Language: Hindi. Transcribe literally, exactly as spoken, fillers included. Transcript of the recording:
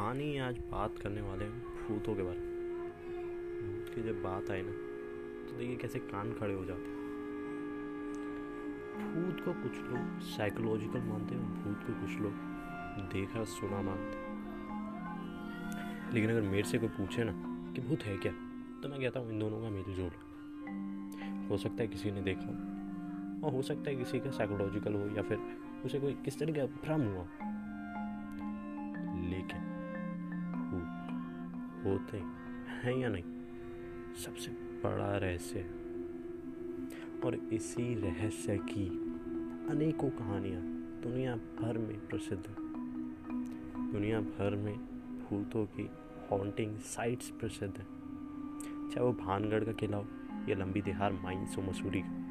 कहानी आज बात करने वाले हैं भूतों के बारे में। भूत की जब बात आए ना तो देखिए कैसे कान खड़े हो जाते हैं। भूत को कुछ लोग साइकोलॉजिकल मानते हैं और भूत को कुछ लोग देखा सुना मानते हैं। लेकिन अगर मेरे से कोई पूछे ना कि भूत है क्या, तो मैं कहता हूँ इन दोनों का मेल जोल। हो सकता है किसी ने देखा हो और हो सकता है किसी का साइकोलॉजिकल हो या फिर उसे कोई किस तरह का भ्रम हुआ, लेकिन भूत होते हैं या नहीं सबसे बड़ा रहस्य है। और इसी रहस्य की अनेकों कहानियाँ दुनिया भर में प्रसिद्ध हैं। दुनिया भर में भूतों की हॉन्टिंग साइट्स प्रसिद्ध हैं, चाहे वो भानगढ़ का किला हो या लंबी दिहार माइंस हो मसूरी का।